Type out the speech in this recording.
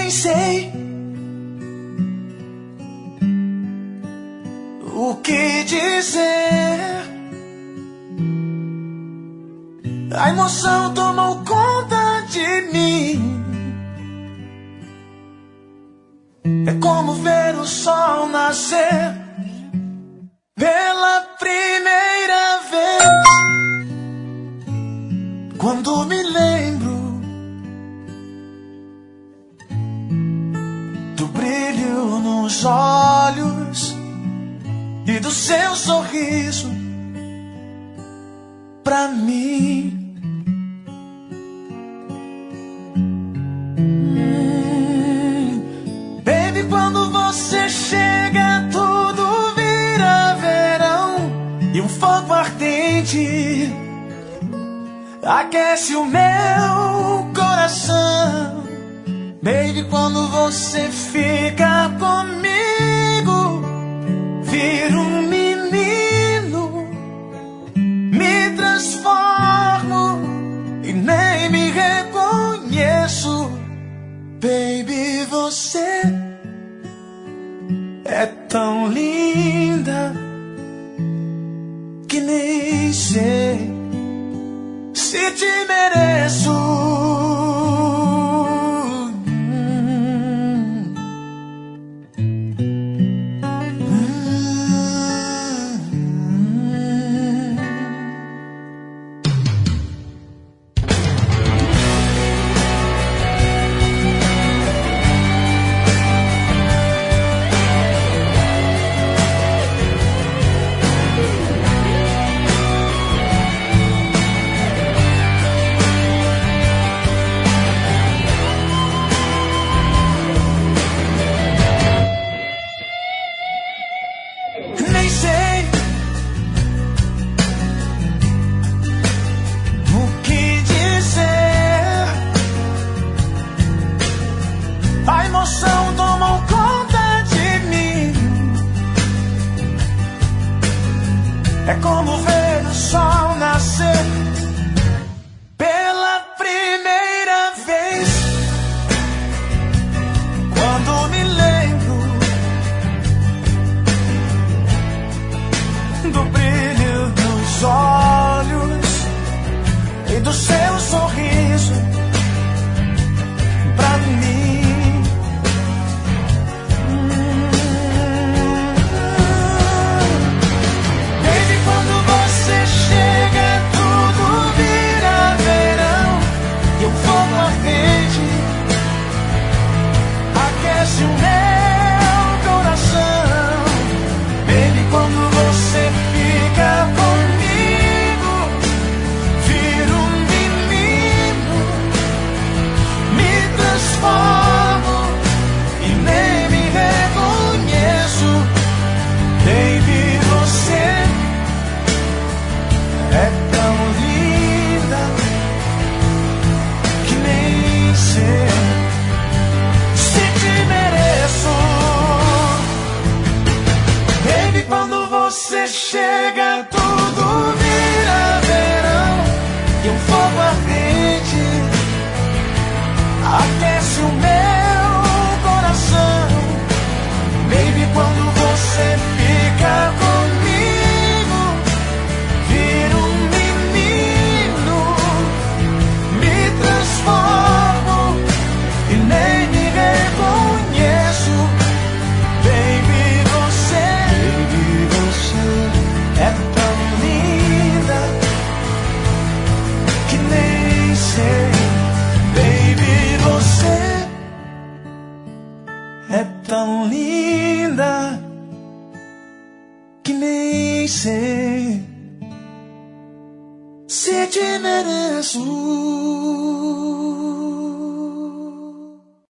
nem sei o que dizer. A emoção tomou conta de mim. É como ver o sol nascer pela primeira vez. Quando me lembro do brilho nos olhos e do seu sorriso pra mim. Baby, quando você chega, tudo vira verão e um fogo ardente aquece o meu coração. Baby, quando você fica comigo, viro um menino, me transformo e nem me reconheço. Baby, você é tão linda que nem sei se te mereço. É como ver o sol nascer pela primeira vez. Quando me lembro do brilho nos olhos e do seu sorriso pra mim. Aquece o meu coração. Baby, quando você fica comigo, viro um menino, me transformo e nem me reconheço. Baby, você é tão linda que nem sei quando você chega, tudo vira verão e um fogo ardente aquece o meu coração. Baby, quando você fica comigo, viro um menino, me transformo e nem me reconheço. Baby, você é tão linda que nem sei. Baby, você é tão linda que nem sei se te mereço.